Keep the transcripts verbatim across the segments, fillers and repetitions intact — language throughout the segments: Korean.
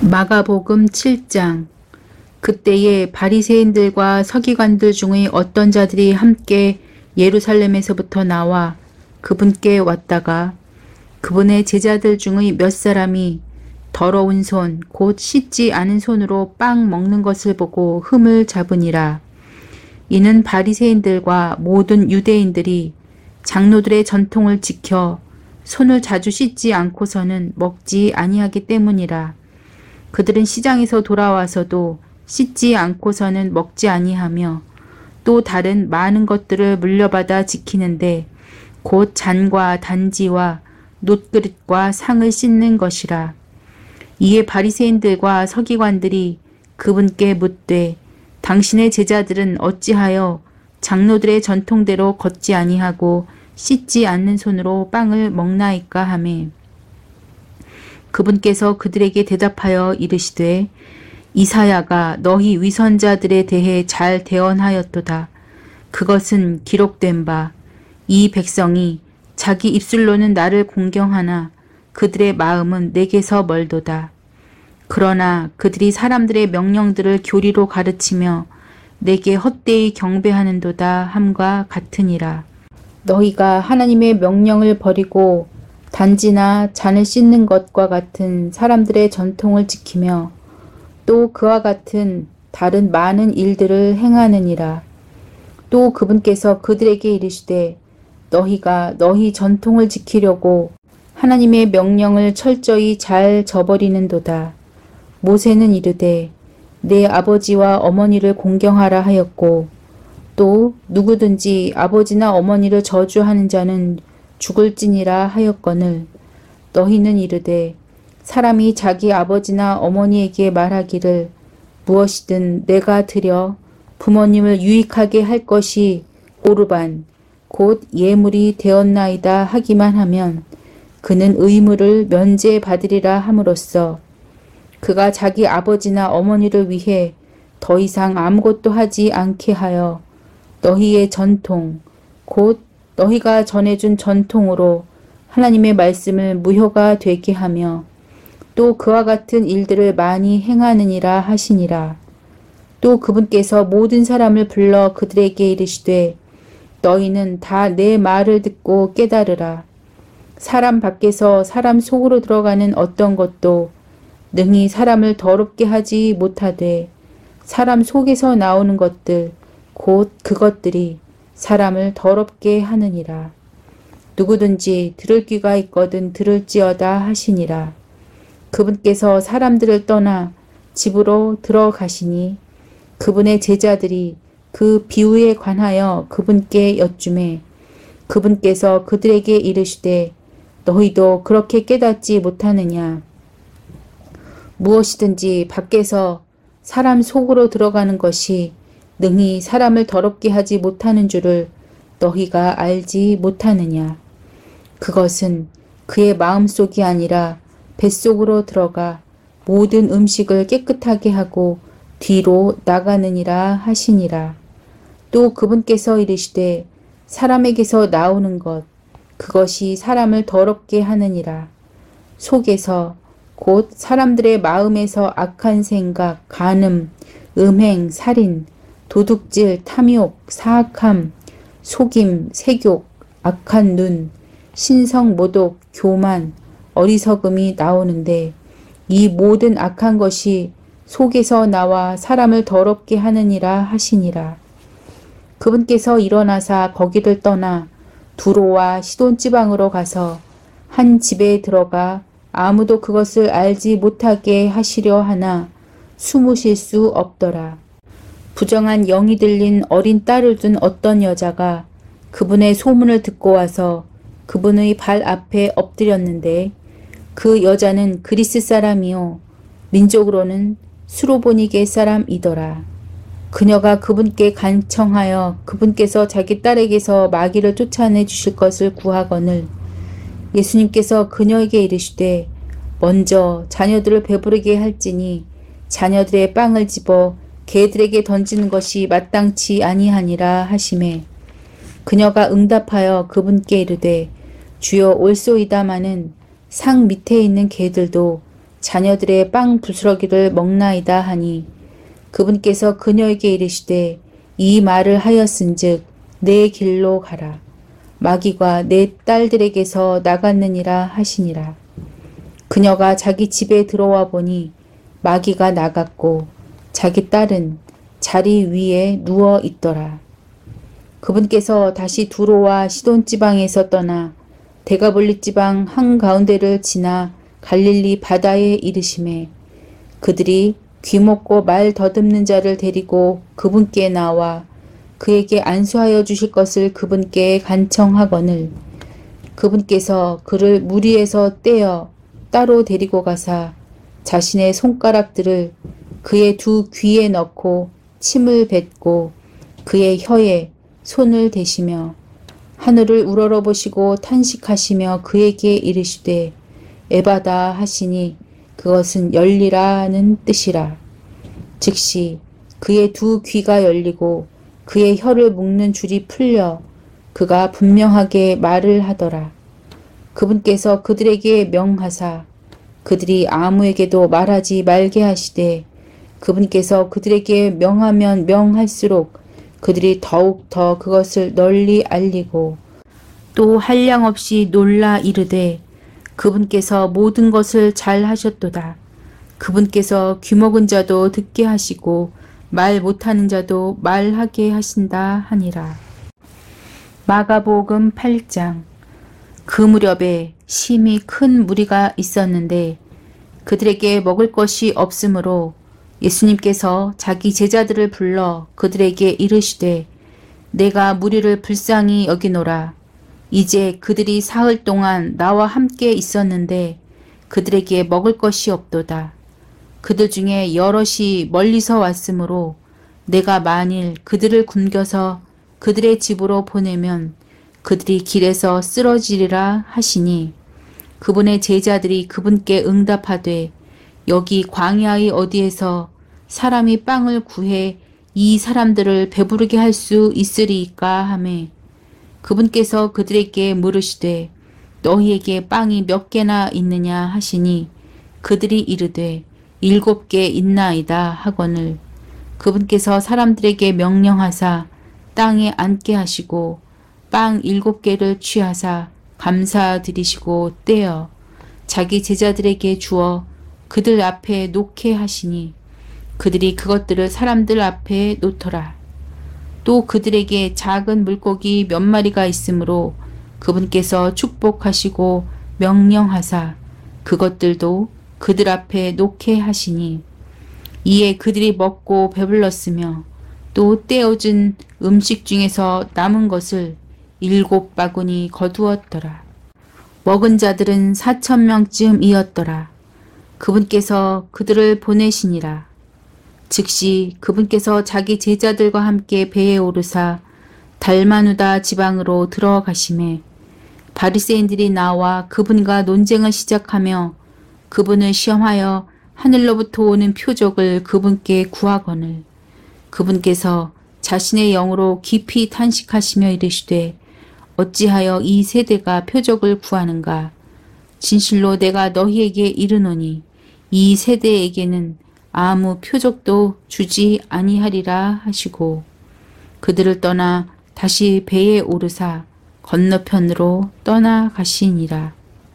마가복음 칠 장. 그때에 바리새인들과 서기관들 중의 어떤 자들이 함께 예루살렘에서부터 나와 그분께 왔다가 그분의 제자들 중의 몇 사람이 더러운 손, 곧 씻지 않은 손으로 빵 먹는 것을 보고 흠을 잡으니라. 이는 바리새인들과 모든 유대인들이 장로들의 전통을 지켜 손을 자주 씻지 않고서는 먹지 아니하기 때문이라. 그들은 시장에서 돌아와서도 씻지 않고서는 먹지 아니하며 또 다른 많은 것들을 물려받아 지키는데 곧 잔과 단지와 놋그릇과 상을 씻는 것이라. 이에 바리새인들과 서기관들이 그분께 묻되 당신의 제자들은 어찌하여 장로들의 전통대로 걷지 아니하고 씻지 않는 손으로 빵을 먹나이까 하매 그분께서 그들에게 대답하여 이르시되 이사야가 너희 위선자들에 대해 잘 대언하였도다. 그것은 기록된 바 이 백성이 자기 입술로는 나를 공경하나 그들의 마음은 내게서 멀도다. 그러나 그들이 사람들의 명령들을 교리로 가르치며 내게 헛되이 경배하는도다 함과 같으니라. 너희가 하나님의 명령을 버리고 단지나 잔을 씻는 것과 같은 사람들의 전통을 지키며 또 그와 같은 다른 많은 일들을 행하느니라. 또 그분께서 그들에게 이르시되 너희가 너희 전통을 지키려고 하나님의 명령을 철저히 잘 저버리는도다. 모세는 이르되 내 아버지와 어머니를 공경하라 하였고 또 누구든지 아버지나 어머니를 저주하는 자는 죽을지니라 하였거늘 너희는 이르되 사람이 자기 아버지나 어머니에게 말하기를 무엇이든 내가 드려 부모님을 유익하게 할 것이 오르반 곧 예물이 되었나이다 하기만 하면 그는 의무를 면제받으리라 함으로써 그가 자기 아버지나 어머니를 위해 더 이상 아무것도 하지 않게 하여 너희의 전통 곧 너희가 전해준 전통으로 하나님의 말씀을 무효가 되게 하며 또 그와 같은 일들을 많이 행하느니라 하시니라. 또 그분께서 모든 사람을 불러 그들에게 이르시되 너희는 다 내 말을 듣고 깨달으라. 사람 밖에서 사람 속으로 들어가는 어떤 것도 능히 사람을 더럽게 하지 못하되 사람 속에서 나오는 것들 곧 그것들이 사람을 더럽게 하느니라. 누구든지 들을 귀가 있거든 들을지어다 하시니라. 그분께서 사람들을 떠나 집으로 들어가시니 그분의 제자들이 그 비유에 관하여 그분께 여쭈매 그분께서 그들에게 이르시되 너희도 그렇게 깨닫지 못하느냐. 무엇이든지 밖에서 사람 속으로 들어가는 것이 능히 사람을 더럽게 하지 못하는 줄을 너희가 알지 못하느냐. 그것은 그의 마음속이 아니라 뱃속으로 들어가 모든 음식을 깨끗하게 하고 뒤로 나가느니라 하시니라. 또 그분께서 이르시되 사람에게서 나오는 것 그것이 사람을 더럽게 하느니라. 속에서 곧 사람들의 마음에서 악한 생각, 간음, 음행, 살인, 도둑질, 탐욕, 사악함, 속임, 세욕, 악한 눈, 신성 모독, 교만, 어리석음이 나오는데 이 모든 악한 것이 속에서 나와 사람을 더럽게 하느니라 하시니라. 그분께서 일어나사 거기를 떠나 두로와 시돈 지방으로 가서 한 집에 들어가 아무도 그것을 알지 못하게 하시려 하나 숨으실 수 없더라. 부정한 영이 들린 어린 딸을 둔 어떤 여자가 그분의 소문을 듣고 와서 그분의 발 앞에 엎드렸는데 그 여자는 그리스 사람이요 민족으로는 수로보니게 사람이더라. 그녀가 그분께 간청하여 그분께서 자기 딸에게서 마귀를 쫓아내 주실 것을 구하거늘 예수님께서 그녀에게 이르시되 먼저 자녀들을 배부르게 할지니 자녀들의 빵을 집어 개들에게 던지는 것이 마땅치 아니하니라 하시매 그녀가 응답하여 그분께 이르되 주여 올소이다마는 상 밑에 있는 개들도 자녀들의 빵 부스러기를 먹나이다 하니 그분께서 그녀에게 이르시되 이 말을 하였은즉 내 길로 가라. 마귀가 내 딸들에게서 나갔느니라 하시니라. 그녀가 자기 집에 들어와 보니 마귀가 나갔고 자기 딸은 자리 위에 누워 있더라. 그분께서 다시 두로와 시돈 지방에서 떠나 데가볼리 지방 한가운데를 지나 갈릴리 바다에 이르심에 그들이 귀먹고 말 더듬는 자를 데리고 그분께 나와 그에게 안수하여 주실 것을 그분께 간청하거늘 그분께서 그를 무리에서 떼어 따로 데리고 가사 자신의 손가락들을 그의 두 귀에 넣고 침을 뱉고 그의 혀에 손을 대시며 하늘을 우러러보시고 탄식하시며 그에게 이르시되 에바다 하시니 그것은 열리라는 뜻이라. 즉시 그의 두 귀가 열리고 그의 혀를 묶는 줄이 풀려 그가 분명하게 말을 하더라. 그분께서 그들에게 명하사 그들이 아무에게도 말하지 말게 하시되 그분께서 그들에게 명하면 명할수록 그들이 더욱 더 그것을 널리 알리고 또 한량없이 놀라 이르되 그분께서 모든 것을 잘 하셨도다. 그분께서 귀먹은 자도 듣게 하시고 말 못하는 자도 말하게 하신다 하니라. 마가복음 팔 장. 그 무렵에 심히 큰 무리가 있었는데 그들에게 먹을 것이 없으므로 예수님께서 자기 제자들을 불러 그들에게 이르시되 내가 무리를 불쌍히 여기노라. 이제 그들이 사흘 동안 나와 함께 있었는데 그들에게 먹을 것이 없도다. 그들 중에 여럿이 멀리서 왔으므로 내가 만일 그들을 굶겨서 그들의 집으로 보내면 그들이 길에서 쓰러지리라 하시니 그분의 제자들이 그분께 응답하되 여기 광야의 어디에서 사람이 빵을 구해 이 사람들을 배부르게 할 수 있으리이까 하매 그분께서 그들에게 물으시되 너희에게 빵이 몇 개나 있느냐 하시니 그들이 이르되 일곱 개 있나이다 하거늘 그분께서 사람들에게 명령하사 땅에 앉게 하시고 빵 일곱 개를 취하사 감사드리시고 떼어 자기 제자들에게 주어 그들 앞에 놓게 하시니 그들이 그것들을 사람들 앞에 놓더라. 또 그들에게 작은 물고기 몇 마리가 있으므로 그분께서 축복하시고 명령하사 그것들도 그들 앞에 놓게 하시니 이에 그들이 먹고 배불렀으며 또 떼어준 음식 중에서 남은 것을 일곱 바구니 거두었더라. 먹은 자들은 사천 명쯤이었더라. 그분께서 그들을 보내시니라. 즉시 그분께서 자기 제자들과 함께 배에 오르사 달마누다 지방으로 들어가시매 바리새인들이 나와 그분과 논쟁을 시작하며 그분을 시험하여 하늘로부터 오는 표적을 그분께 구하거늘 그분께서 자신의 영으로 깊이 탄식하시며 이르시되 어찌하여 이 세대가 표적을 구하는가. 진실로 내가 너희에게 이르노니 이 세대에게는 아무 표적도 주지 아니하리라 하시고 그들을 떠나 다시 배에 오르사 건너편으로 떠나가시니라.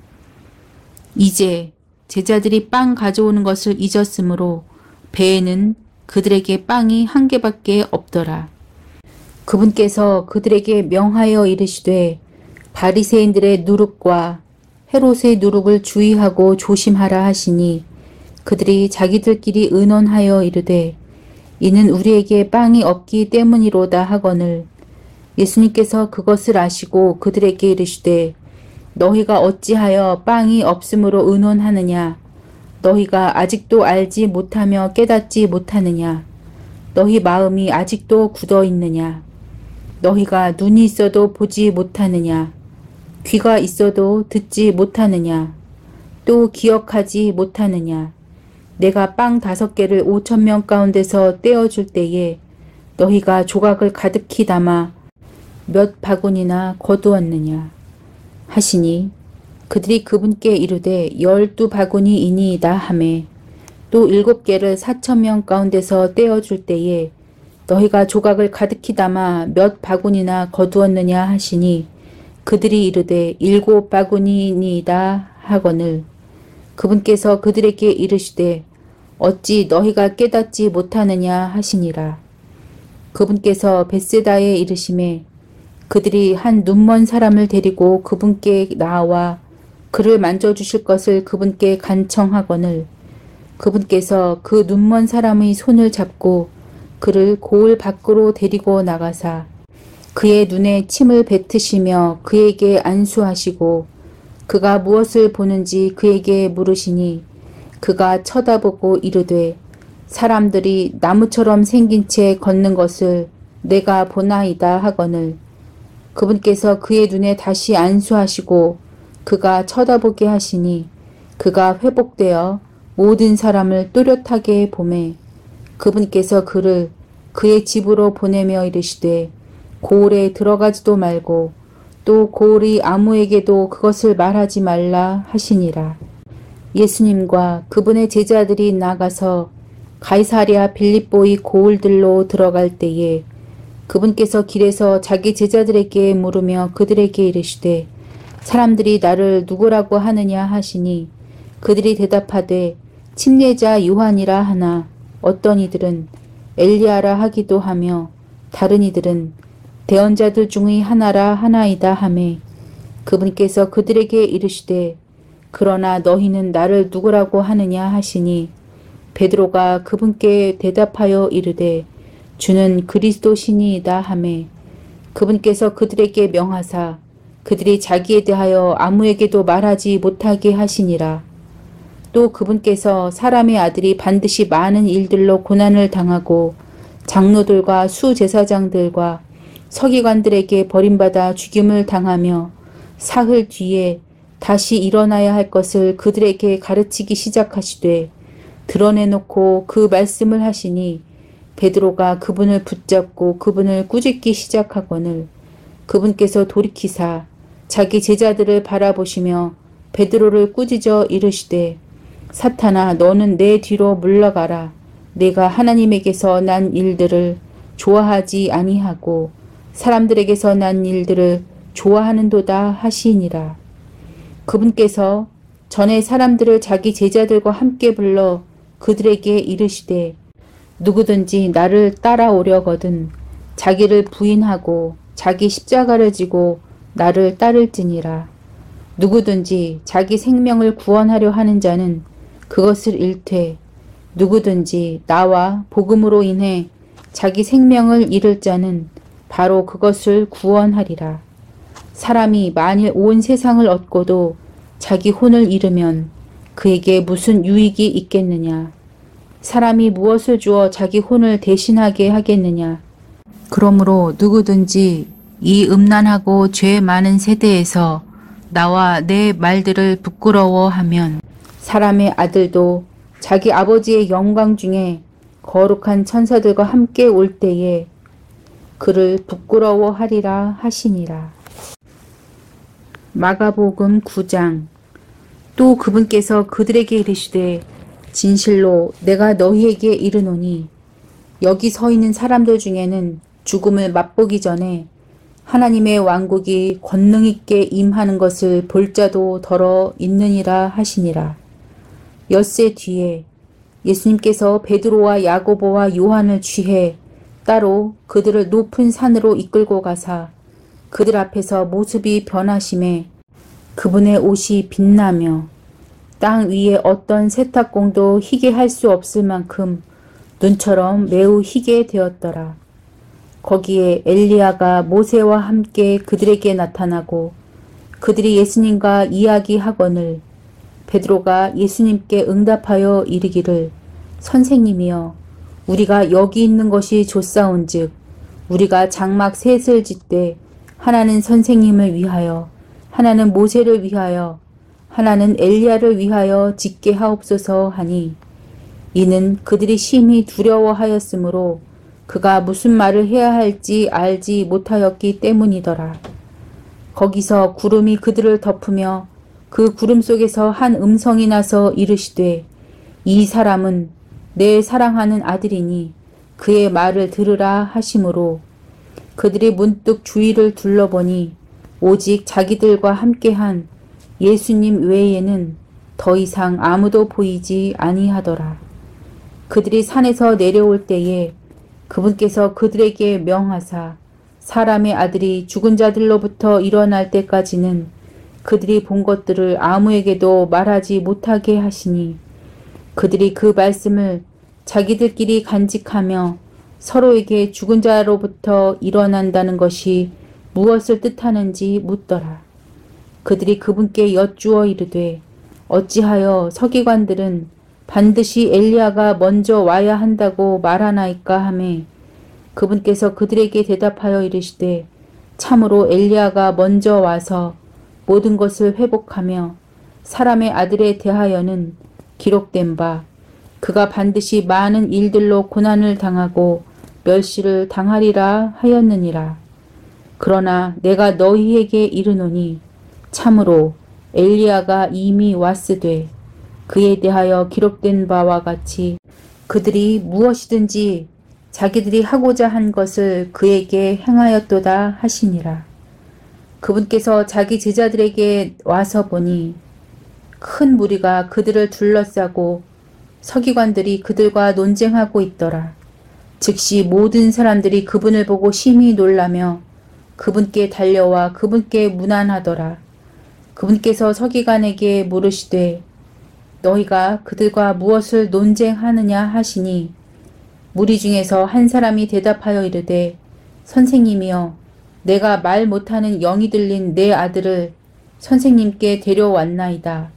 이제 제자들이 빵 가져오는 것을 잊었으므로 배에는 그들에게 빵이 한 개밖에 없더라. 그분께서 그들에게 명하여 이르시되 바리새인들의 누룩과 헤롯의 누룩을 주의하고 조심하라 하시니 그들이 자기들끼리 의논하여 이르되 이는 우리에게 빵이 없기 때문이로다 하거늘 예수님께서 그것을 아시고 그들에게 이르시되 너희가 어찌하여 빵이 없으므로 의논하느냐. 너희가 아직도 알지 못하며 깨닫지 못하느냐. 너희 마음이 아직도 굳어 있느냐. 너희가 눈이 있어도 보지 못하느냐. 귀가 있어도 듣지 못하느냐. 또 기억하지 못하느냐. 내가 빵 다섯 개를 오천 명 가운데서 떼어줄 때에 너희가 조각을 가득히 담아 몇 바구니나 거두었느냐 하시니 그들이 그분께 이르되 열두 바구니이니이다 하매 또 일곱 개를 사천 명 가운데서 떼어줄 때에 너희가 조각을 가득히 담아 몇 바구니나 거두었느냐 하시니 그들이 이르되 일곱 바구니이니이다 하거늘 그분께서 그들에게 이르시되 어찌 너희가 깨닫지 못하느냐 하시니라. 그분께서 벳세다에 이르시매 그들이 한 눈먼 사람을 데리고 그분께 나와 그를 만져주실 것을 그분께 간청하거늘 그분께서 그 눈먼 사람의 손을 잡고 그를 고을 밖으로 데리고 나가사 그의 눈에 침을 뱉으시며 그에게 안수하시고 그가 무엇을 보는지 그에게 물으시니 그가 쳐다보고 이르되 사람들이 나무처럼 생긴 채 걷는 것을 내가 보나이다 하거늘 그분께서 그의 눈에 다시 안수하시고 그가 쳐다보게 하시니 그가 회복되어 모든 사람을 또렷하게 보매 그분께서 그를 그의 집으로 보내며 이르시되 고을에 들어가지도 말고 또 고을이 아무에게도 그것을 말하지 말라 하시니라. 예수님과 그분의 제자들이 나가서 가이사랴 빌립보의 고을들로 들어갈 때에 그분께서 길에서 자기 제자들에게 물으며 그들에게 이르시되 사람들이 나를 누구라고 하느냐 하시니 그들이 대답하되 침례자 요한이라 하나 어떤 이들은 엘리야라 하기도 하며 다른 이들은 대언자들 중의 하나라 하나이다 하매 그분께서 그들에게 이르시되 그러나 너희는 나를 누구라고 하느냐 하시니 베드로가 그분께 대답하여 이르되 주는 그리스도시니이다 하매 그분께서 그들에게 명하사 그들이 자기에 대하여 아무에게도 말하지 못하게 하시니라. 또 그분께서 사람의 아들이 반드시 많은 일들로 고난을 당하고 장로들과 수제사장들과 서기관들에게 버림받아 죽임을 당하며 사흘 뒤에 다시 일어나야 할 것을 그들에게 가르치기 시작하시되 드러내놓고 그 말씀을 하시니 베드로가 그분을 붙잡고 그분을 꾸짖기 시작하거늘 그분께서 돌이키사 자기 제자들을 바라보시며 베드로를 꾸짖어 이르시되 사탄아 너는 내 뒤로 물러가라. 내가 하나님에게서 난 일들을 좋아하지 아니하고 사람들에게서 난 일들을 좋아하는도다 하시니라. 그분께서 전에 사람들을 자기 제자들과 함께 불러 그들에게 이르시되 누구든지 나를 따라오려거든 자기를 부인하고 자기 십자가를 지고 나를 따를지니라. 누구든지 자기 생명을 구원하려 하는 자는 그것을 잃되 누구든지 나와 복음으로 인해 자기 생명을 잃을 자는 바로 그것을 구원하리라. 사람이 만일 온 세상을 얻고도 자기 혼을 잃으면 그에게 무슨 유익이 있겠느냐. 사람이 무엇을 주어 자기 혼을 대신하게 하겠느냐. 그러므로 누구든지 이 음란하고 죄 많은 세대에서 나와 내 말들을 부끄러워하면 사람의 아들도 자기 아버지의 영광 중에 거룩한 천사들과 함께 올 때에 그를 부끄러워하리라 하시니라. 마가복음 구 장. 또 그분께서 그들에게 이르시되 진실로 내가 너희에게 이르노니 여기 서 있는 사람들 중에는 죽음을 맛보기 전에 하나님의 왕국이 권능 있게 임하는 것을 볼 자도 더러 있느니라 하시니라. 엿새 뒤에 예수님께서 베드로와 야고보와 요한을 취해 따로 그들을 높은 산으로 이끌고 가사 그들 앞에서 모습이 변하심에 그분의 옷이 빛나며 땅 위에 어떤 세탁공도 희게 할 수 없을 만큼 눈처럼 매우 희게 되었더라. 거기에 엘리야가 모세와 함께 그들에게 나타나고 그들이 예수님과 이야기하거늘 베드로가 예수님께 응답하여 이르기를 선생님이여 우리가 여기 있는 것이 좋사온즉 우리가 장막 셋을 짓되 하나는 선생님을 위하여 하나는 모세를 위하여 하나는 엘리야를 위하여 짓게 하옵소서 하니 이는 그들이 심히 두려워하였으므로 그가 무슨 말을 해야 할지 알지 못하였기 때문이더라. 거기서 구름이 그들을 덮으며 그 구름 속에서 한 음성이 나서 이르시되 이 사람은 내 사랑하는 아들이니 그의 말을 들으라 하심으로 그들이 문득 주위를 둘러보니 오직 자기들과 함께한 예수님 외에는 더 이상 아무도 보이지 아니하더라. 그들이 산에서 내려올 때에 그분께서 그들에게 명하사 사람의 아들이 죽은 자들로부터 일어날 때까지는 그들이 본 것들을 아무에게도 말하지 못하게 하시니 그들이 그 말씀을 자기들끼리 간직하며 서로에게 죽은 자로부터 일어난다는 것이 무엇을 뜻하는지 묻더라. 그들이 그분께 여쭈어 이르되 어찌하여 서기관들은 반드시 엘리야가 먼저 와야 한다고 말하나이까 하매 그분께서 그들에게 대답하여 이르시되 참으로 엘리야가 먼저 와서 모든 것을 회복하며 사람의 아들에 대하여는 기록된 바 그가 반드시 많은 일들로 고난을 당하고 멸시를 당하리라 하였느니라. 그러나 내가 너희에게 이르노니 참으로 엘리야가 이미 왔으되 그에 대하여 기록된 바와 같이 그들이 무엇이든지 자기들이 하고자 한 것을 그에게 행하였도다 하시니라. 그분께서 자기 제자들에게 와서 보니 큰 무리가 그들을 둘러싸고 서기관들이 그들과 논쟁하고 있더라. 즉시 모든 사람들이 그분을 보고 심히 놀라며 그분께 달려와 그분께 문안하더라. 그분께서 서기관에게 물으시되 너희가 그들과 무엇을 논쟁하느냐 하시니 무리 중에서 한 사람이 대답하여 이르되 선생님이여 내가 말 못하는 영이 들린 내 아들을 선생님께 데려왔나이다.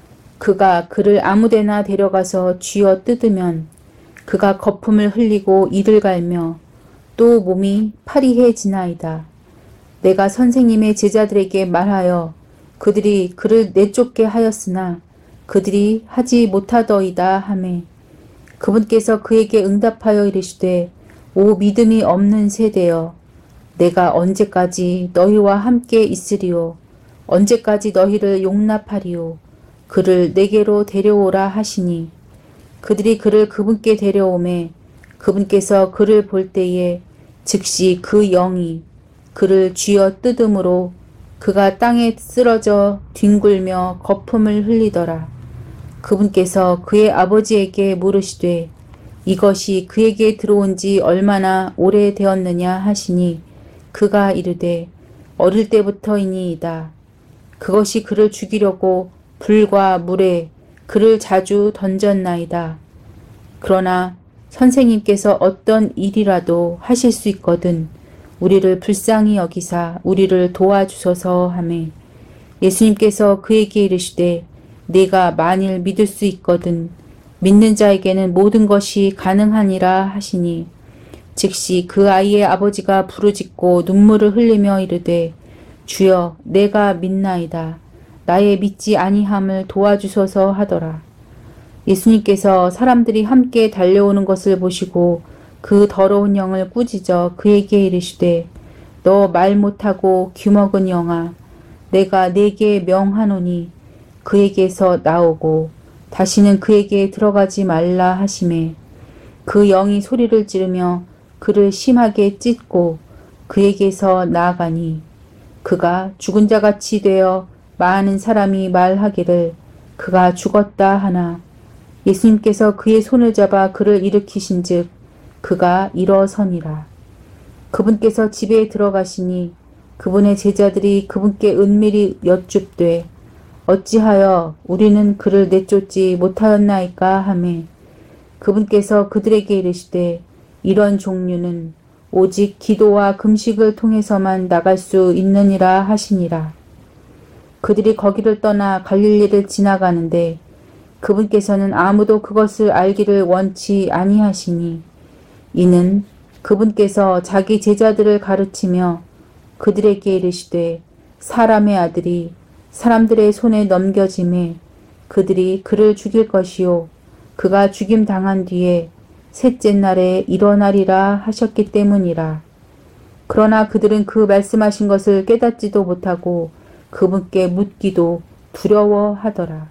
그가 그를 아무데나 데려가서 쥐어 뜯으면 그가 거품을 흘리고 이를 갈며 또 몸이 파리해지나이다. 내가 선생님의 제자들에게 말하여 그들이 그를 내쫓게 하였으나 그들이 하지 못하더이다 하매 그분께서 그에게 응답하여 이르시되 오 믿음이 없는 세대여 내가 언제까지 너희와 함께 있으리요 언제까지 너희를 용납하리요 그를 내게로 데려오라 하시니 그들이 그를 그분께 데려오매 그분께서 그를 볼 때에 즉시 그 영이 그를 쥐어 뜯음으로 그가 땅에 쓰러져 뒹굴며 거품을 흘리더라. 그분께서 그의 아버지에게 물으시되 이것이 그에게 들어온 지 얼마나 오래되었느냐 하시니 그가 이르되 어릴 때부터이니이다. 그것이 그를 죽이려고 불과 물에 그를 자주 던졌나이다. 그러나 선생님께서 어떤 일이라도 하실 수 있거든 우리를 불쌍히 여기사 우리를 도와주소서 하매 예수님께서 그에게 이르시되 네가 만일 믿을 수 있거든 믿는 자에게는 모든 것이 가능하니라 하시니 즉시 그 아이의 아버지가 부르짖고 눈물을 흘리며 이르되 주여 내가 믿나이다. 나의 믿지 아니함을 도와주소서 하더라. 예수님께서 사람들이 함께 달려오는 것을 보시고 그 더러운 영을 꾸짖어 그에게 이르시되 너 말 못하고 귀먹은 영아 내가 네게 명하노니 그에게서 나오고 다시는 그에게 들어가지 말라 하시매 그 영이 소리를 지르며 그를 심하게 찢고 그에게서 나아가니 그가 죽은 자같이 되어 많은 사람이 말하기를 그가 죽었다 하나 예수님께서 그의 손을 잡아 그를 일으키신즉 그가 일어서니라. 그분께서 집에 들어가시니 그분의 제자들이 그분께 은밀히 여쭙되 어찌하여 우리는 그를 내쫓지 못하였나이까 하매 그분께서 그들에게 이르시되 이런 종류는 오직 기도와 금식을 통해서만 나갈 수 있느니라 하시니라. 그들이 거기를 떠나 갈릴리를 지나가는데 그분께서는 아무도 그것을 알기를 원치 아니하시니 이는 그분께서 자기 제자들을 가르치며 그들에게 이르시되 사람의 아들이 사람들의 손에 넘겨짐에 그들이 그를 죽일 것이요 그가 죽임 당한 뒤에 셋째 날에 일어나리라 하셨기 때문이라. 그러나 그들은 그 말씀하신 것을 깨닫지도 못하고 그분께 묻기도 두려워하더라.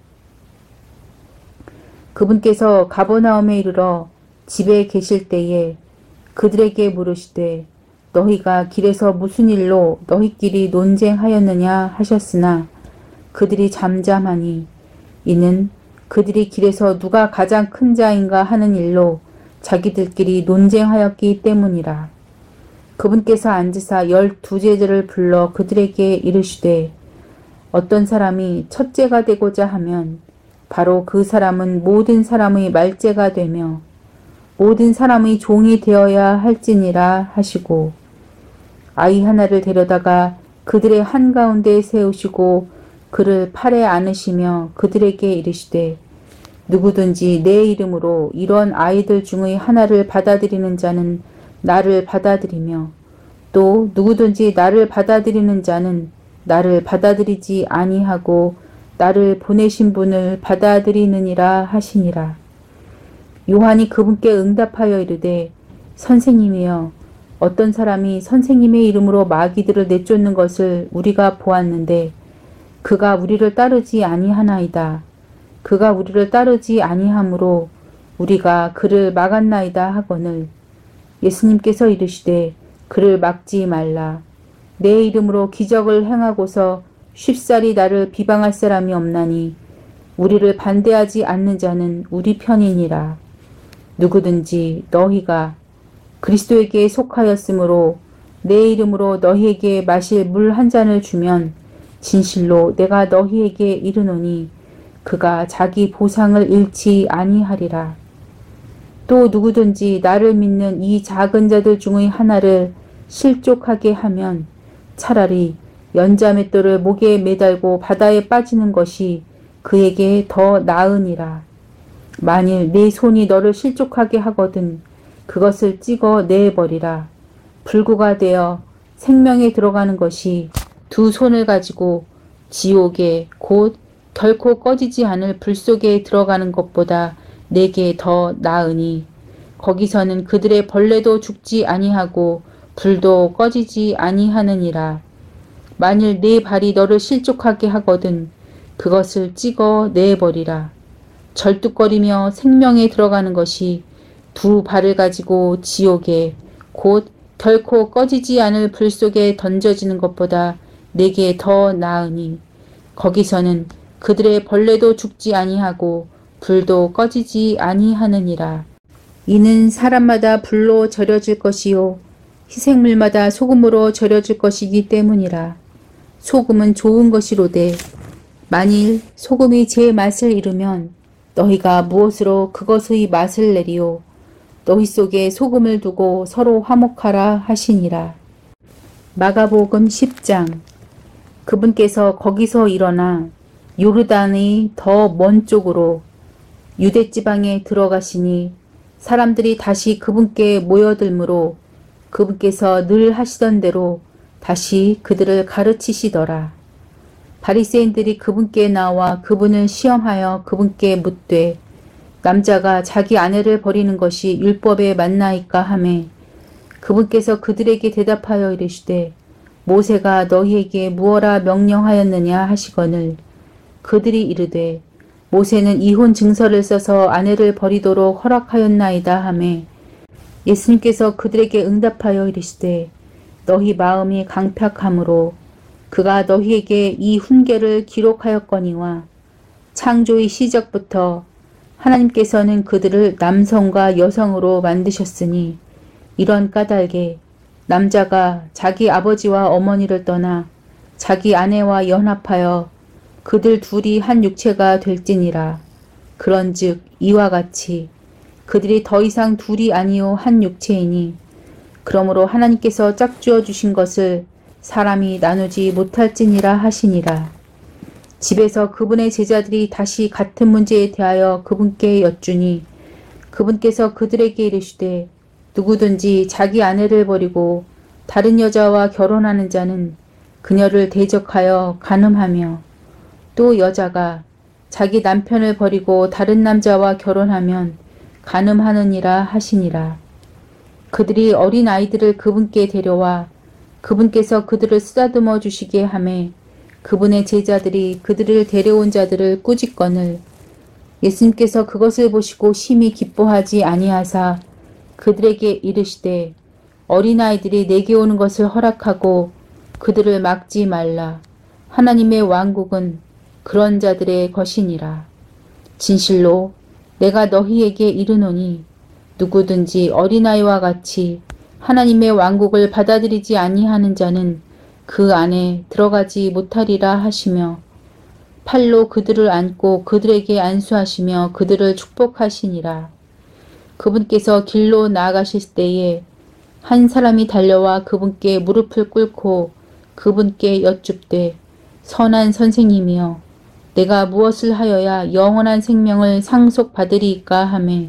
그분께서 가버나움에 이르러 집에 계실 때에 그들에게 물으시되 너희가 길에서 무슨 일로 너희끼리 논쟁하였느냐 하셨으나 그들이 잠잠하니 이는 그들이 길에서 누가 가장 큰 자인가 하는 일로 자기들끼리 논쟁하였기 때문이라. 그분께서 앉으사 열두 제자를 불러 그들에게 이르시되 어떤 사람이 첫째가 되고자 하면 바로 그 사람은 모든 사람의 말째가 되며 모든 사람의 종이 되어야 할지니라 하시고 아이 하나를 데려다가 그들의 한가운데 세우시고 그를 팔에 안으시며 그들에게 이르시되 누구든지 내 이름으로 이런 아이들 중의 하나를 받아들이는 자는 나를 받아들이며 또 누구든지 나를 받아들이는 자는 나를 받아들이지 아니하고 나를 보내신 분을 받아들이느니라 하시니라. 요한이 그분께 응답하여 이르되 선생님이여 어떤 사람이 선생님의 이름으로 마귀들을 내쫓는 것을 우리가 보았는데 그가 우리를 따르지 아니하나이다. 그가 우리를 따르지 아니하므로 우리가 그를 막았나이다 하거늘 예수님께서 이르시되 그를 막지 말라. 내 이름으로 기적을 행하고서 쉽사리 나를 비방할 사람이 없나니 우리를 반대하지 않는 자는 우리 편이니라. 누구든지 너희가 그리스도에게 속하였으므로 내 이름으로 너희에게 마실 물 한 잔을 주면 진실로 내가 너희에게 이르노니 그가 자기 보상을 잃지 아니하리라. 또 누구든지 나를 믿는 이 작은 자들 중의 하나를 실족하게 하면 차라리 연자맷돌을 목에 매달고 바다에 빠지는 것이 그에게 더 나으니라. 만일 네 손이 너를 실족하게 하거든 그것을 찍어 내버리라. 불구가 되어 생명에 들어가는 것이 두 손을 가지고 지옥에 곧 결코 꺼지지 않을 불 속에 들어가는 것보다 내게 더 나으니 거기서는 그들의 벌레도 죽지 아니하고 불도 꺼지지 아니하느니라. 만일 네 발이 너를 실족하게 하거든 그것을 찍어 내버리라. 절뚝거리며 생명에 들어가는 것이 두 발을 가지고 지옥에 곧 결코 꺼지지 않을 불 속에 던져지는 것보다 내게 더 나으니 거기서는 그들의 벌레도 죽지 아니하고 불도 꺼지지 아니하느니라. 이는 사람마다 불로 절여질 것이요 희생물마다 소금으로 절여질 것이기 때문이라. 소금은 좋은 것이로되 만일 소금이 제 맛을 잃으면 너희가 무엇으로 그것의 맛을 내리요. 너희 속에 소금을 두고 서로 화목하라 하시니라. 마가복음 십 장. 그분께서 거기서 일어나 요르단의 더 먼 쪽으로 유대지방에 들어가시니 사람들이 다시 그분께 모여들므로 그분께서 늘 하시던 대로 다시 그들을 가르치시더라. 바리새인들이 그분께 나와 그분을 시험하여 그분께 묻되 남자가 자기 아내를 버리는 것이 율법에 맞나이까 하매 그분께서 그들에게 대답하여 이르시되 모세가 너희에게 무엇라 명령하였느냐 하시거늘 그들이 이르되 모세는 이혼 증서를 써서 아내를 버리도록 허락하였나이다 하매 예수님께서 그들에게 응답하여 이르시되 너희 마음이 강팍함으로 그가 너희에게 이 훈계를 기록하였거니와 창조의 시작부터 하나님께서는 그들을 남성과 여성으로 만드셨으니 이런 까닭에 남자가 자기 아버지와 어머니를 떠나 자기 아내와 연합하여 그들 둘이 한 육체가 될지니라. 그런즉 이와 같이 그들이 더 이상 둘이 아니요 한 육체이니 그러므로 하나님께서 짝지어 주신 것을 사람이 나누지 못할지니라 하시니라. 집에서 그분의 제자들이 다시 같은 문제에 대하여 그분께 여쭈니 그분께서 그들에게 이르시되 누구든지 자기 아내를 버리고 다른 여자와 결혼하는 자는 그녀를 대적하여 간음하며 또 여자가 자기 남편을 버리고 다른 남자와 결혼하면 간음하느니라 하시니라. 그들이 어린 아이들을 그분께 데려와 그분께서 그들을 쓰다듬어 주시게 하매 그분의 제자들이 그들을 데려온 자들을 꾸짖거늘 예수님께서 그것을 보시고 심히 기뻐하지 아니하사 그들에게 이르시되 어린아이들이 내게 오는 것을 허락하고 그들을 막지 말라. 하나님의 왕국은 그런 자들의 것이니라. 진실로 내가 너희에게 이르노니 누구든지 어린아이와 같이 하나님의 왕국을 받아들이지 아니하는 자는 그 안에 들어가지 못하리라 하시며 팔로 그들을 안고 그들에게 안수하시며 그들을 축복하시니라. 그분께서 길로 나아가실 때에 한 사람이 달려와 그분께 무릎을 꿇고 그분께 여쭙되 선한 선생님이여 내가 무엇을 하여야 영원한 생명을 상속받으리이까 하매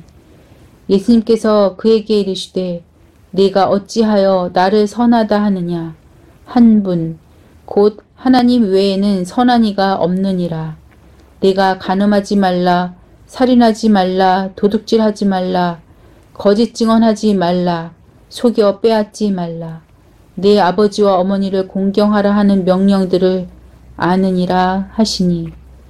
예수님께서 그에게 이르시되 네가 어찌하여 나를 선하다 하느냐. 한 분 곧 하나님 외에는 선한 이가 없느니라. 내가 간음하지 말라, 살인하지 말라, 도둑질하지 말라, 거짓 증언하지 말라, 속여 빼앗지 말라. 내 아버지와 어머니를 공경하라 하는 명령들을 아느니라 하시니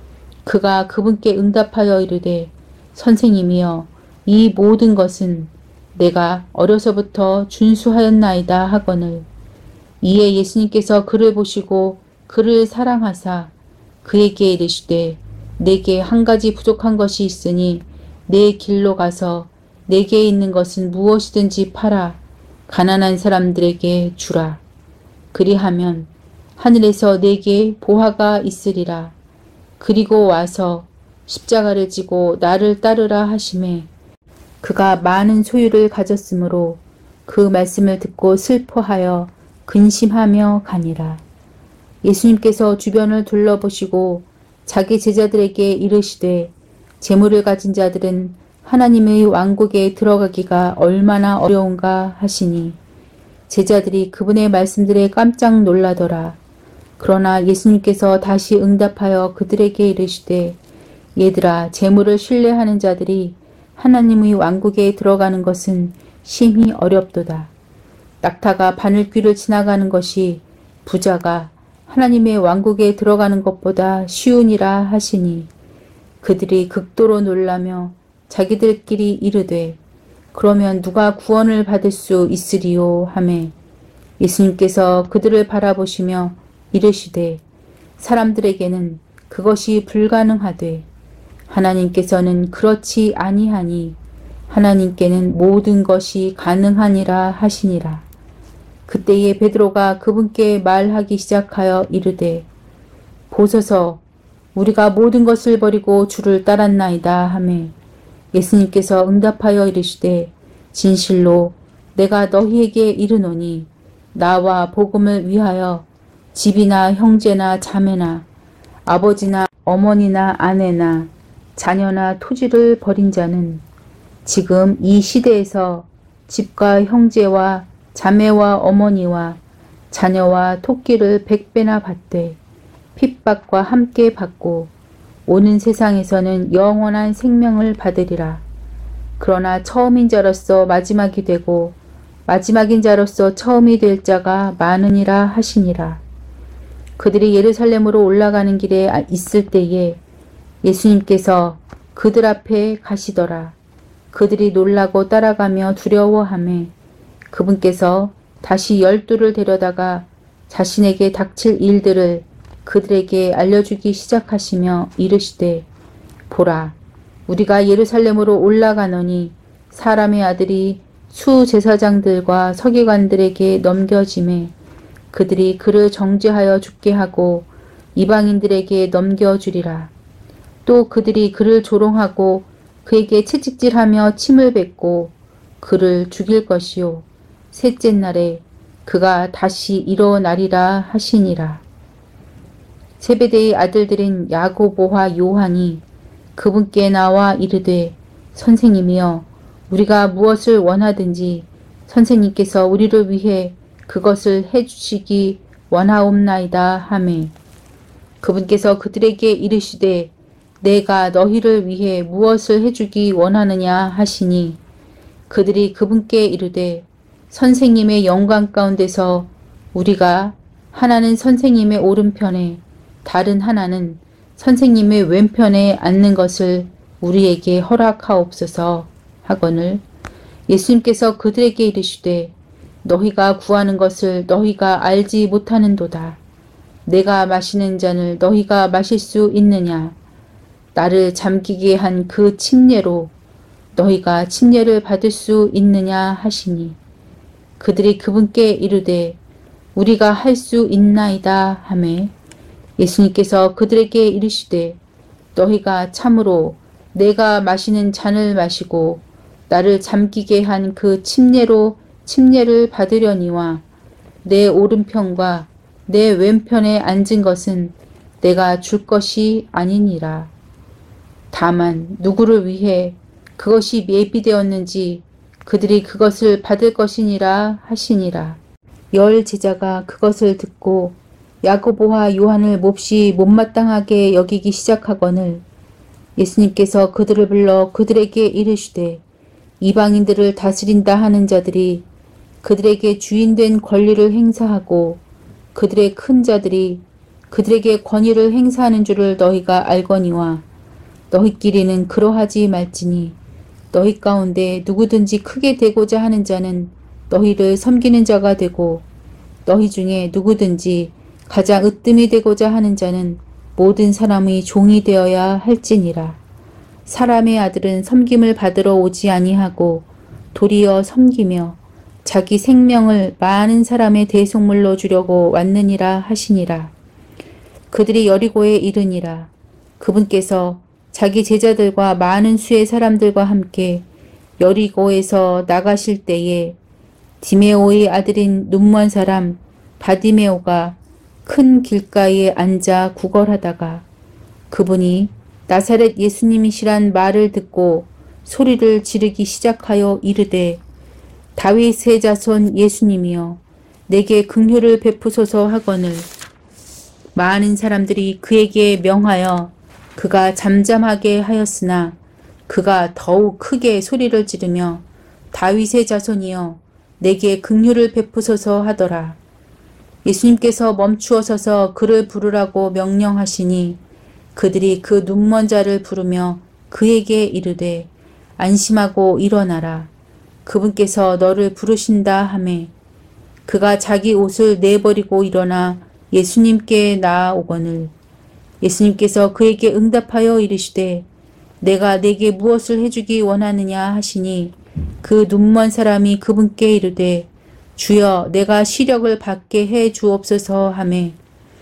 그가 그분께 응답하여 이르되 선생님이여 이 모든 것은 내가 어려서부터 준수하였나이다 하거늘 이에 예수님께서 그를 보시고 그를 사랑하사 그에게 이르시되 내게 한 가지 부족한 것이 있으니 내 길로 가서 내게 있는 것은 무엇이든지 팔아 가난한 사람들에게 주라. 그리하면 하늘에서 내게 보화가 있으리라. 그리고 와서 십자가를 지고 나를 따르라 하시매 그가 많은 소유를 가졌으므로 그 말씀을 듣고 슬퍼하여 근심하며 가니라. 예수님께서 주변을 둘러보시고 자기 제자들에게 이르시되 재물을 가진 자들은 하나님의 왕국에 들어가기가 얼마나 어려운가 하시니 제자들이 그분의 말씀들에 깜짝 놀라더라. 그러나 예수님께서 다시 응답하여 그들에게 이르시되 얘들아 재물을 신뢰하는 자들이 하나님의 왕국에 들어가는 것은 심히 어렵도다. 낙타가 바늘귀를 지나가는 것이 부자가 하나님의 왕국에 들어가는 것보다 쉬우니라 하시니 그들이 극도로 놀라며 자기들끼리 이르되 그러면 누가 구원을 받을 수 있으리요 하매 예수님께서 그들을 바라보시며 이르시되 사람들에게는 그것이 불가능하되 하나님께서는 그렇지 아니하니 하나님께는 모든 것이 가능하니라 하시니라. 그때에 베드로가 그분께 말하기 시작하여 이르되 보소서 우리가 모든 것을 버리고 주를 따랐나이다 하매 예수님께서 응답하여 이르시되 진실로 내가 너희에게 이르노니 나와 복음을 위하여 집이나 형제나 자매나 아버지나 어머니나 아내나 자녀나 토지를 버린 자는 지금 이 시대에서 집과 형제와 자매와 어머니와 자녀와 토끼를 백배나 받되 핍박과 함께 받고 오는 세상에서는 영원한 생명을 받으리라. 그러나 처음인 자로서 마지막이 되고 마지막인 자로서 처음이 될 자가 많으니라 하시니라. 그들이 예루살렘으로 올라가는 길에 있을 때에 예수님께서 그들 앞에 가시더라. 그들이 놀라고 따라가며 두려워하매 그분께서 다시 열두를 데려다가 자신에게 닥칠 일들을 그들에게 알려주기 시작하시며 이르시되 보라 우리가 예루살렘으로 올라가노니 사람의 아들이 수제사장들과 서기관들에게 넘겨짐에 그들이 그를 정죄하여 죽게 하고 이방인들에게 넘겨주리라. 또 그들이 그를 조롱하고 그에게 채찍질하며 침을 뱉고 그를 죽일 것이요 셋째 날에 그가 다시 일어나리라 하시니라. 세베대의 아들들인 야고보와 요한이 그분께 나와 이르되 선생님이여 우리가 무엇을 원하든지 선생님께서 우리를 위해 그것을 해주시기 원하옵나이다 하매 그분께서 그들에게 이르시되 내가 너희를 위해 무엇을 해주기 원하느냐 하시니 그들이 그분께 이르되 선생님의 영광 가운데서 우리가 하나는 선생님의 오른편에 다른 하나는 선생님의 왼편에 앉는 것을 우리에게 허락하옵소서 하거늘 예수님께서 그들에게 이르시되 너희가 구하는 것을 너희가 알지 못하는도다. 내가 마시는 잔을 너희가 마실 수 있느냐? 나를 잠기게 한 그 침례로 너희가 침례를 받을 수 있느냐 하시니 그들이 그분께 이르되 우리가 할 수 있나이다 하매 예수님께서 그들에게 이르시되 너희가 참으로 내가 마시는 잔을 마시고 나를 잠기게 한 그 침례로 침례를 받으려니와 내 오른편과 내 왼편에 앉은 것은 내가 줄 것이 아니니라. 다만 누구를 위해 그것이 예비되었는지 그들이 그것을 받을 것이니라 하시니라. 열 제자가 그것을 듣고 야고보와 요한을 몹시 못마땅하게 여기기 시작하거늘 예수님께서 그들을 불러 그들에게 이르시되 이방인들을 다스린다 하는 자들이 그들에게 주인된 권리를 행사하고 그들의 큰 자들이 그들에게 권위를 행사하는 줄을 너희가 알거니와 너희끼리는 그러하지 말지니 너희 가운데 누구든지 크게 되고자 하는 자는 너희를 섬기는 자가 되고 너희 중에 누구든지 가장 으뜸이 되고자 하는 자는 모든 사람의 종이 되어야 할지니라. 사람의 아들은 섬김을 받으러 오지 아니하고 도리어 섬기며 자기 생명을 많은 사람의 대속물로 주려고 왔느니라 하시니라. 그들이 여리고에 이르니라. 그분께서 자기 제자들과 많은 수의 사람들과 함께 여리고에서 나가실 때에 디메오의 아들인 눈먼 사람 바디메오가 큰 길가에 앉아 구걸하다가 그분이 나사렛 예수님이시란 말을 듣고 소리를 지르기 시작하여 이르되 다윗의 자손 예수님이여 내게 긍휼을 베푸소서 하거늘 많은 사람들이 그에게 명하여 그가 잠잠하게 하였으나 그가 더욱 크게 소리를 지르며 다윗의 자손이여 내게 긍휼을 베푸소서 하더라. 예수님께서 멈추어 서서 그를 부르라고 명령하시니 그들이 그 눈먼 자를 부르며 그에게 이르되 안심하고 일어나라. 그분께서 너를 부르신다 하매 그가 자기 옷을 내버리고 일어나 예수님께 나아오거늘 예수님께서 그에게 응답하여 이르시되 내가 내게 무엇을 해주기 원하느냐 하시니 그 눈먼 사람이 그분께 이르되 주여 내가 시력을 받게 해 주옵소서 하매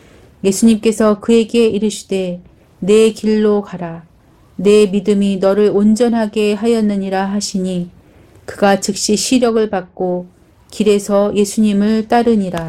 예수님께서 그에게 이르시되 내 길로 가라. 내 믿음이 너를 온전하게 하였느니라 하시니 그가 즉시 시력을 받고 길에서 예수님을 따르니라.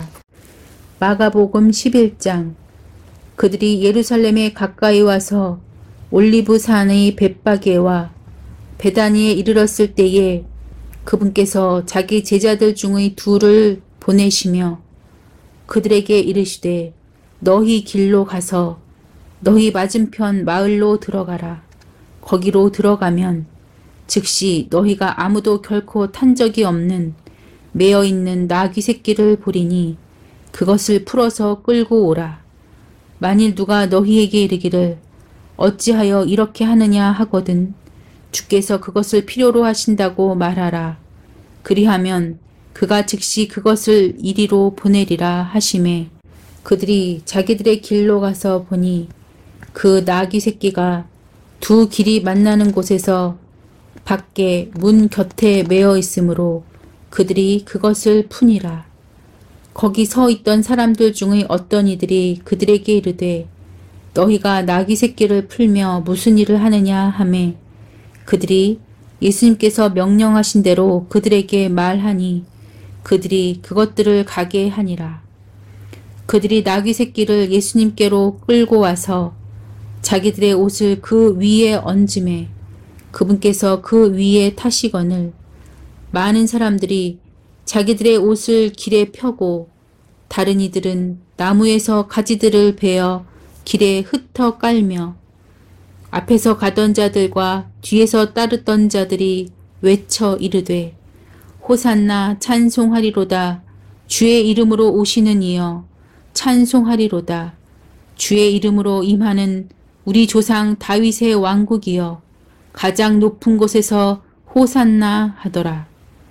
마가복음 십일 장. 그들이 예루살렘에 가까이 와서 올리브 산의 벳바게와 베다니에 이르렀을 때에 그분께서 자기 제자들 중의 둘을 보내시며 그들에게 이르시되 너희 길로 가서 너희 맞은편 마을로 들어가라. 거기로 들어가면 즉시 너희가 아무도 결코 탄 적이 없는 매어있는 나귀 새끼를 보리니 그것을 풀어서 끌고 오라. 만일 누가 너희에게 이르기를 어찌하여 이렇게 하느냐 하거든 주께서 그것을 필요로 하신다고 말하라. 그리하면 그가 즉시 그것을 이리로 보내리라 하시매 그들이 자기들의 길로 가서 보니 그 나귀 새끼가 두 길이 만나는 곳에서 밖에 문 곁에 매어 있으므로 그들이 그것을 푸니라. 거기 서 있던 사람들 중의 어떤 이들이 그들에게 이르되 너희가 나귀 새끼를 풀며 무슨 일을 하느냐 하매 그들이 예수님께서 명령하신 대로 그들에게 말하니 그들이 그것들을 가게 하니라. 그들이 나귀 새끼를 예수님께로 끌고 와서 자기들의 옷을 그 위에 얹음에 그분께서 그 위에 타시거늘 많은 사람들이 자기들의 옷을 길에 펴고 다른 이들은 나무에서 가지들을 베어 길에 흩어 깔며 앞에서 가던 자들과 뒤에서 따르던 자들이 외쳐 이르되 호산나 찬송하리로다. 주의 이름으로 오시는 이여 찬송하리로다. 주의 이름으로 임하는 우리 조상 다윗의 왕국이여 가장 높은 곳에서 호산나 하더라.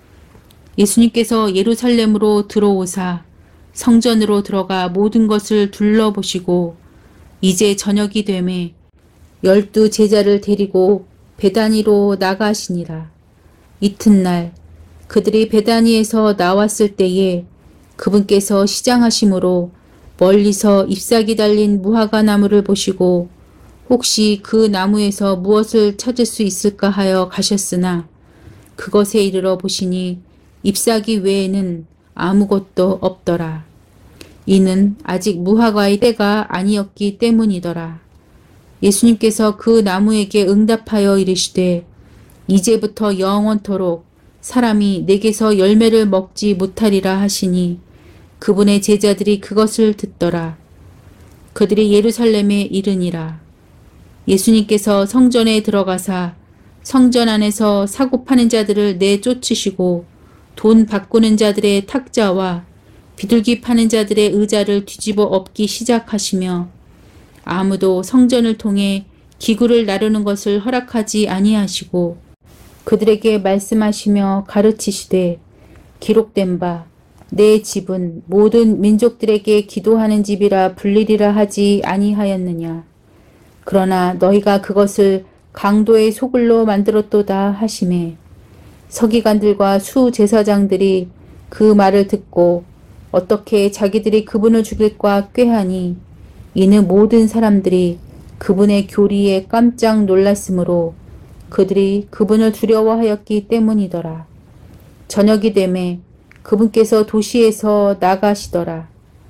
예수님께서 예루살렘으로 들어오사 성전으로 들어가 모든 것을 둘러보시고 이제 저녁이 되매 열두 제자를 데리고 베다니로 나가시니라. 이튿날 그들이 베다니에서 나왔을 때에 그분께서 시장하심으로 멀리서 잎사귀 달린 무화과 나무를 보시고 혹시 그 나무에서 무엇을 찾을 수 있을까 하여 가셨으나 그것에 이르러 보시니 잎사귀 외에는 아무것도 없더라. 이는 아직 무화과의 때가 아니었기 때문이더라. 예수님께서 그 나무에게 응답하여 이르시되 이제부터 영원토록 사람이 내게서 열매를 먹지 못하리라 하시니 그분의 제자들이 그것을 듣더라. 그들이 예루살렘에 이르니라. 예수님께서 성전에 들어가사 성전 안에서 사고 파는 자들을 내쫓으시고 돈 바꾸는 자들의 탁자와 비둘기 파는 자들의 의자를 뒤집어 엎기 시작하시며 아무도 성전을 통해 기구를 나르는 것을 허락하지 아니하시고 그들에게 말씀하시며 가르치시되 기록된 바 내 집은 모든 민족들에게 기도하는 집이라 불리리라 하지 아니하였느냐. 그러나 너희가 그것을 강도의 소굴로 만들었도다 하시매 서기관들과 수제사장들이 그 말을 듣고 어떻게 자기들이 그분을 죽일까 꾀하니 이는 모든 사람들이 그분의 교리에 깜짝 놀랐으므로 그들이 그분을 두려워하였기 때문이더라. 저녁이 되매 그분께서 도시에서 나가시더라.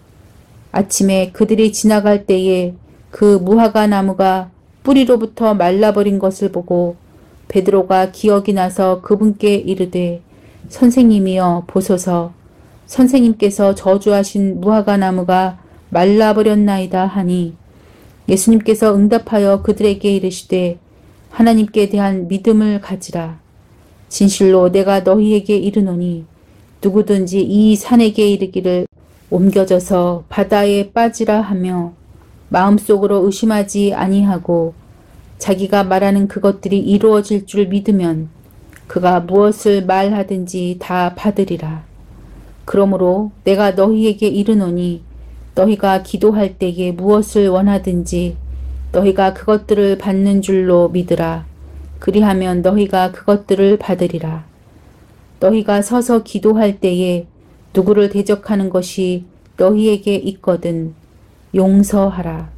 아침에 그들이 지나갈 때에 그 무화과 나무가 뿌리로부터 말라버린 것을 보고 베드로가 기억이 나서 그분께 이르되 선생님이여 보소서 선생님께서 저주하신 무화과 나무가 말라버렸나이다 하니 예수님께서 응답하여 그들에게 이르시되 하나님께 대한 믿음을 가지라. 진실로 내가 너희에게 이르노니 누구든지 이 산에게 이르기를 옮겨져서 바다에 빠지라 하며 마음속으로 의심하지 아니하고 자기가 말하는 그것들이 이루어질 줄 믿으면 그가 무엇을 말하든지 다 받으리라. 그러므로 내가 너희에게 이르노니 너희가 기도할 때에 무엇을 원하든지 너희가 그것들을 받는 줄로 믿으라. 그리하면 너희가 그것들을 받으리라. 너희가 서서 기도할 때에 누구를 대적하는 것이 너희에게 있거든 용서하라.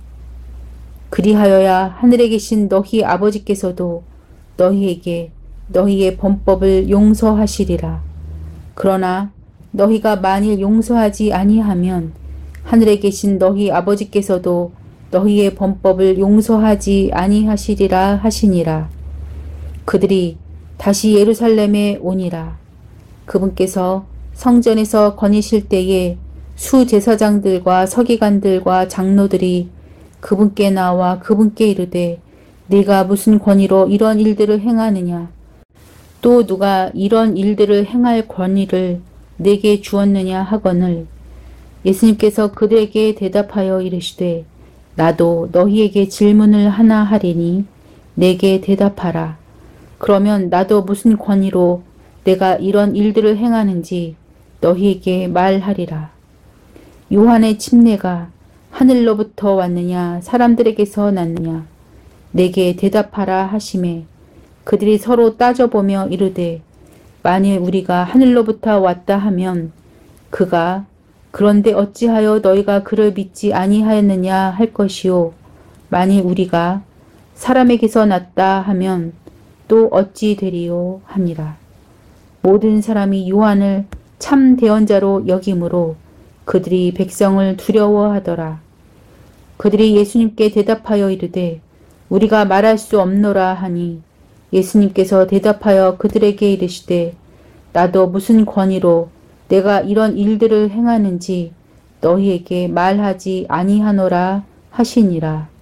그리하여야 하늘에 계신 너희 아버지께서도 너희에게 너희의 범법을 용서하시리라. 그러나 너희가 만일 용서하지 아니하면 하늘에 계신 너희 아버지께서도 너희의 범법을 용서하지 아니하시리라 하시니라. 그들이 다시 예루살렘에 오니라. 그분께서 성전에서 거니실 때에 수제사장들과 서기관들과 장로들이 그분께 나와 그분께 이르되 네가 무슨 권위로 이런 일들을 행하느냐? 또 누가 이런 일들을 행할 권위를 내게 주었느냐 하거늘 예수님께서 그들에게 대답하여 이르시되 나도 너희에게 질문을 하나 하리니 내게 대답하라. 그러면 나도 무슨 권위로 내가 이런 일들을 행하는지 너희에게 말하리라. 요한의 침례가 하늘로부터 왔느냐 사람들에게서 났느냐 내게 대답하라 하시매 그들이 서로 따져보며 이르되 만일 우리가 하늘로부터 왔다 하면 그가 그런데 어찌하여 너희가 그를 믿지 아니하였느냐 할 것이요 만일 우리가 사람에게서 났다 하면 또 어찌 되리요 하니라. 모든 사람이 요한을 참 대언자로 여김으로 그들이 백성을 두려워하더라. 그들이 예수님께 대답하여 이르되 우리가 말할 수 없노라 하니 예수님께서 대답하여 그들에게 이르시되 나도 무슨 권위로 내가 이런 일들을 행하는지 너희에게 말하지 아니하노라 하시니라.